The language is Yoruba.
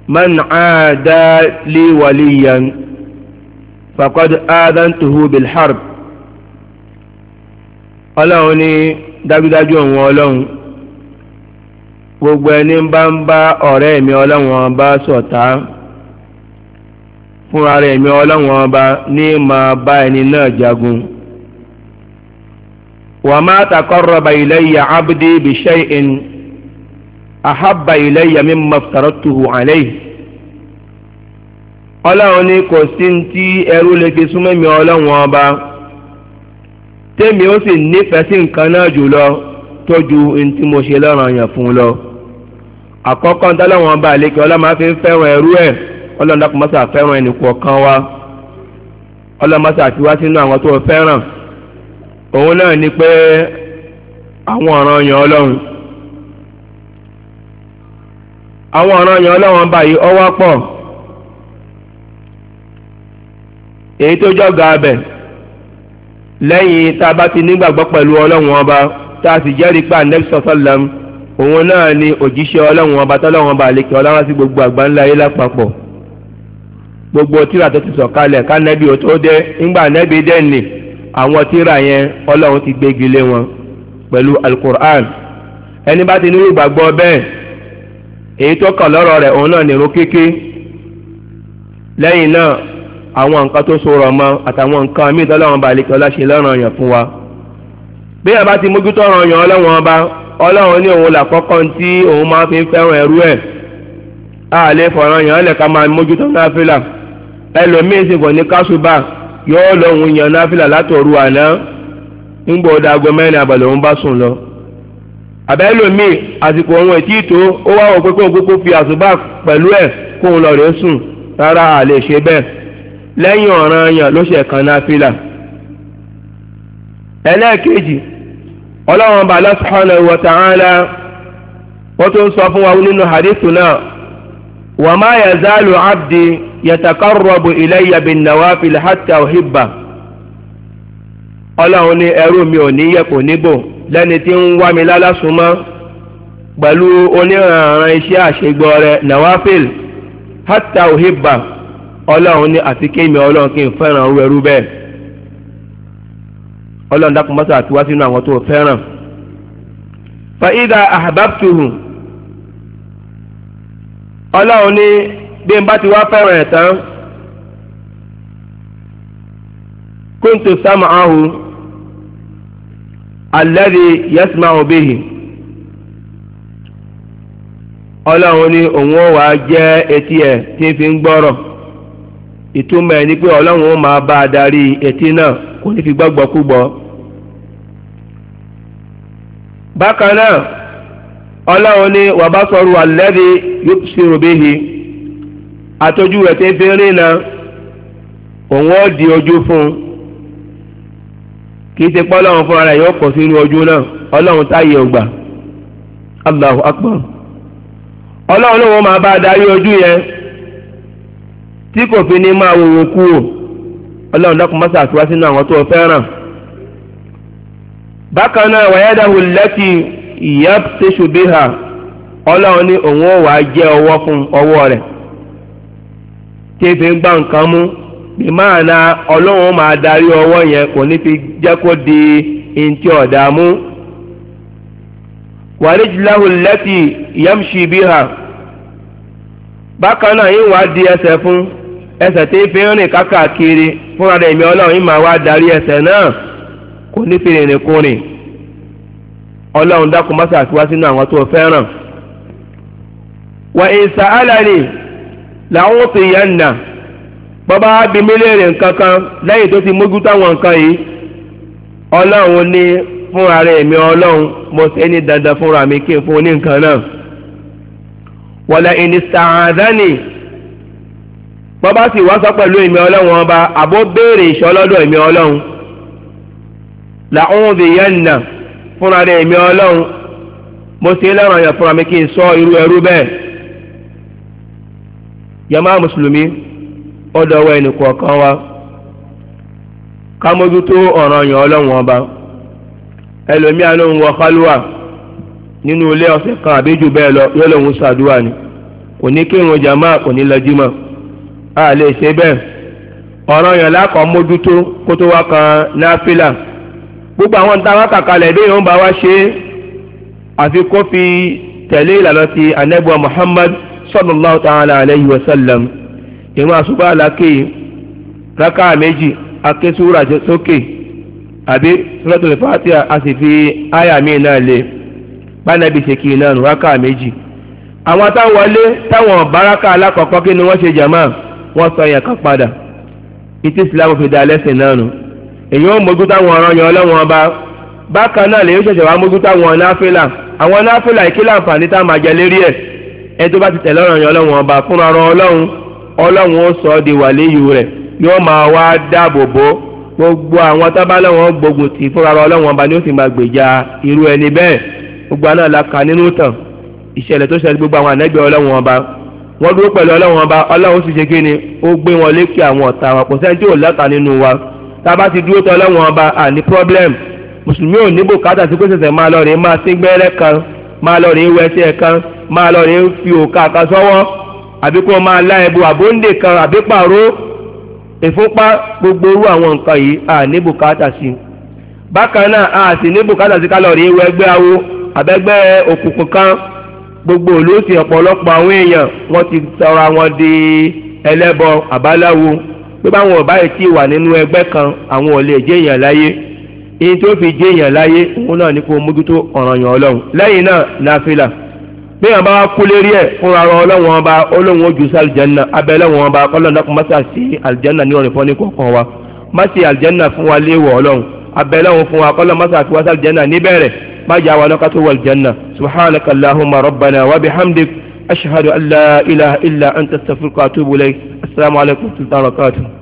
man aada li waliyan faqad adantuhu bil harb. ọlọ́run ní dájúdájú òun ọlọ́run gbogbo ẹni bá ń bá ọ̀rẹ́ mi ọlọ́run ọba ṣọ̀tá fúnra rẹ̀ mi ọlọ́run ọba ní máa bá ẹni náà jagun. wa ma taqarraba ilayya abdi bi shay'in ahabba ilayya mimma aftaratuhu alayhi. ọlọ́run ní kò sí tí ẹrú lè fi súnmọ́ mi ọlọ́run ọba tèmi ó sì nífẹ̀ẹ́ sí nǹkan náà jùlọ tó ju ohun tí mo ṣe lọ́ranyàn fún lọ. àkọ́kọ́ ntọ́lọ́wọ́n ọba àlekè ọlọ́mọ fi ń fẹ́ràn ẹrú ẹ̀ ọlọ́run dákun mọ́sà fẹ́ràn ẹnì kọ̀ọ̀kan wa ọlọ́run mọ́sà fi wá sínú àwọn tó fẹ́ràn. òun náà ni pé àwọn ọ̀ranyàn ọlọ́run ọba yìí ọwọ́ pọ̀ èyí tó jọ̀gá abẹ lẹ́yìn tá a bá ti nígbàgbọ́ pẹ̀lú ọlọ́run ọba tá a sì jẹ́rìí pé Ànábì sallam òun náà ni òjíṣẹ́ ọlọ́run ọba tọ́lọ́run ọba àlekè ọlọ́run sí gbogbo àgbáńlá ayé lápapọ̀. gbogbo tírà tó ti sọ̀kalẹ̀ kánẹ́bí ó tó dé ńgbà nẹ́bí dé nì àwọn tírà yẹn ọlọ́run ti gbégi lé wọn pẹ̀lú alukur'an. ẹni bá ti ní ìgbàgbọ́ bẹ́ẹ̀ èyí tó kàn lọ́rọ̀ rẹ̀ òun náà nìrun kíkí. lẹ́yìn náà àwọn nǹkan tó sọ̀rọ̀ mọ́ àtàwọn nǹkan míì tọ́lọ́run ọba àlekè ọlá ṣe lọ́ranyàn fún wa. bí a bá ti mójútó ọ̀ranyàn ọlọ́run ọba ọlọ́run ní òun làkọ́kọ́ tí òun máa fi ń fẹ́ràn ẹrú ẹ̀. a lè fọ̀ràn yàn án lẹ̀ ká máa mójútó náfìlà. ẹlòmíín sì kò ní kásùbà yóò lóun yàn náfìlà látòru àná ńgbò dago mẹ́rin àbàlẹ̀ òun bá sùn lọ. àbẹ́lòmíín àsìkò òun ètí ìtò ó wá wọ pé kóun kúkú fi àsùbà pẹ̀lú ẹ̀ kóun lọ rèé sùn rárá a lè ṣe bẹ́ẹ̀. lẹ́yìn ọ̀ranyàn ló ṣe kan náfìlà. ẹlẹ́ẹ̀kejì ọlọ́run ọba Allah subhanahu wa ta'ala wọ́n tó ń sọ fún wa nínú hadithu náà wa ma yazalu abdi yataqarrabu ilayya bin nawafil hatta uhibba. ọlọ́run ní ẹrú mi ò ní yẹ kò níbò lẹ́ni tí ń wá mi lálásùmọ́ pẹ̀lú oníranran iṣẹ́ àṣegbọ́ rẹ̀ nawafil hatta uhibba. ọlọ́run ní àti kémi ọlọ́run kí n fẹ́ràn ẹrú bẹ́ẹ̀. ọlọ́run dákun mọ́sá àti wá sínú àwọn tó fẹ́ràn. fa idha ahbabtuhu. ọlọ́run ní bí n bá ti wá fẹ́ràn ẹ̀ tán kuntu sam'ahu alladhi yasma'u bihi. ọlọ́run ní òun ó wá jẹ́ etí ẹ̀ tí ń fi ń gbọ́rọ̀. ìtumọ̀ ẹ̀ ni pé ọlọ́run ó máa bá a darí etí náà kò ní fi gbọ́gbọ́ kú gbọ́. bákan náà ọlọ́run ní wa basaru alladhi yubsiru bihi. àtọ́jú rẹ̀ tí ń fi rìn náà òun ó di ojú fún un. kì í ṣe pé ọlọ́run fúnra rẹ̀ yóò kọ̀ sínú ojú náà ọlọ́run táyé ògbà. Allahu akbar. ọlọ́run ló wọ́n máa bá a darí ojú yẹn tí kò fi ní máa wòwò kú o. ọlọ́run dákun mọ́sá àti wá sínú àwọn tó fẹ́ràn. bákan náà wa yadahu allati yabtishu biha. ọlọ́run ní òun ó wàá jẹ́ ọwọ́ fún ọwọ́ rẹ̀ tí fi ń gbá nǹkan mú bí máa na ọlọ́run máa darí ọwọ́ yẹn kò ní fi jẹ́ kó di ntí ọ̀dà mú. wa rijlahu allati yamshi biha. bákan náà yín wàá di ẹsẹ̀ fún ẹsẹ̀ tí fi ń rìn kákàkiri fúnra rẹ̀ mi ọlọ́run yín máa wá darí ẹsẹ̀ náà kò ní fi rìnrìn kùnrin. ọlọ́run dákun má ṣàfiwá sínú àwọn tó fẹ́ràn. wa in sa'alani la'utiyanna. bọ́bá bí mílíọ̀nù nǹkan kan lẹ́yìn tó ti mójú táwọn nǹkan yìí ọlọ́run ní fúnra rẹ̀ mi ọlọ́run mo ṣe ní dandan fúnra mi kí n fún ní nǹkan náà. wala in ista'adhani. bọ́bá sì wá sọ pẹ̀lú èmi ọlọ́run ọba àbó béèrè ìṣọ́ lọ́dọ̀ èmi ọlọ́run la'udhiyanna fúnra rẹ̀ èmi ọlọ́run mo ṣe lọ́rọ̀ yẹn fúnra mi kí n sọ irú ẹrú bẹ́ẹ̀. yàmá mùsùlùmí ọdọwọ ẹnì kọ̀ọ̀kan wa ká mójútó ọ̀ranyàn ọlọ́run ọba. ẹlòmíà ló ń wọ kálúwà nínú ilé ọ̀sẹ̀ kan àbí jù bẹ́ẹ̀ lọ yóò lòun ṣàdúrà ni kò ní kírun jàmá kò ní lọ jímọ̀ a lè ṣe bẹ́ẹ̀ ọ̀ranyàn lákọ̀ mójútó kó tó wá kan náfìlà gbogbo àwọn tá a wá kàkalẹ̀ bí yóò bá wá ṣe àfi kó fi tẹ̀lé ìlànà ti ànábì Muhammad sallallahu ta'ala alayhi wa sallam ìwọ̀n àṣùbà alákè rákà méjì aké súrà sókè àbí suratul Fatiha a sì fi àyà míì náà lé bánàbí ṣe kì í náà rákà méjì àwọn táwọn wọlé táwọn báràkà alákọ̀ọ́kọ́ kí ni wọ́n ṣe jàmá wọ́n sọ yẹn kan padà ìtí Islam fi dá lẹ́sìn náà nù èyí ó mójú táwọn ọ̀ranyàn Ọlọ́run ọba bákan náà lè yóò ṣẹ̀ṣẹ̀ wá mójú táwọn náfìlà àwọn náfìlà ìkílà àǹfààní tá a máa jẹ lérí ẹ̀ ẹni tó bá ti tẹ̀lé ọ̀ranyàn Ọlọ́run ọba fúnra Ọlọ́run ó sọ ọ́ di wàlíyù rẹ̀ yóò máa wá dáàbò bò gbogbo àwọn tábàlọ́wọ́n gbógun tì fúnra Ọlọ́run ọba ni ó sì máa gbèjà irú ẹni bẹ́ẹ̀ gbogbo àná la kà nínú tàn ìṣẹ̀lẹ̀ tó ṣẹlẹ̀ gbogbo àwọn ànábì Ọlọ́run ọba wọ́n dúró pẹ̀lú Ọlọ́run ọba Ọlọ́run sì ṣe kí ni ó gbé wọn lékè àwọn ọ̀tá wọn kò sẹ́ni tí ò lẹ́ta nínú wa tá a bá ti dúró tọ́ Ọlọ́run ọba àní problem mùsùlùmí ò ní bùkátà sí pé ṣẹ̀ṣẹ̀ máa lọ rèé máa sí gbẹ́rẹ́ kan máa lọ rèé wẹsẹ̀ kan máa lọ rèé fi òkà kan sọ́wọ́ àbí kó máa lá ẹbu àbóǹdè kan àbí pàró ìfúnpá gbogbo orú àwọn nǹkan yìí àní bùkátà sí bákan náà a sì ní bùkátà sí ká lọ rèé wọ ẹgbẹ́ awo àbẹ́gbẹ́ òkùnkùn kan gbogbo olóòsì ọ̀pọ̀lọpọ̀ àwọn èèyàn wọ́n ti sọra wọn di ẹlẹ́bọ àbáláwo pé báwọn ọ̀bá yìí ti wà nínú ẹgbẹ́ kan àwọn ò lè jẹ́ èèyàn láyé èyí tó fi jẹ́ èèyàn láyé òun náà ní kó mójútó ọ̀ranyàn Ọlọ́run lẹ́yìn náà náfìlà bí wọn bá wá kú lérí ẹ̀ fúnra Ọlọ́run ọba Ọlọ́run ojú sí àlìjẹ́nà abẹ́ Ọlọ́run ọba Ọlọ́run má ṣe sí àlìjẹ́nà ní ọ̀rìn fọ́ní kọ̀ọ̀kan wa má ṣe àlìjẹ́nà fún wa léèwọ̀ Ọlọ́run abẹ́ Ọlọ́run fún wa Ọlọ́run má ṣe àfiwá sí àlìjẹ́nà níbẹ̀rẹ̀ ما جاء ولقة والجنة سبحانك اللهم ربنا وبحمدك أشهد أن لا إله إلا أنت استغفرك وأتوب إليك السلام عليكم ورحمة الله وبركاته